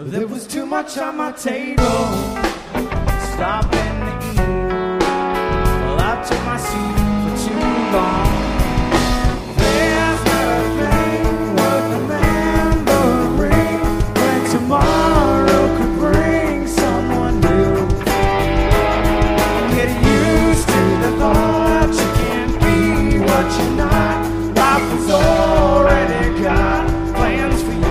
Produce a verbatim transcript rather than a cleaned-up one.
There was too much on my table. Stopping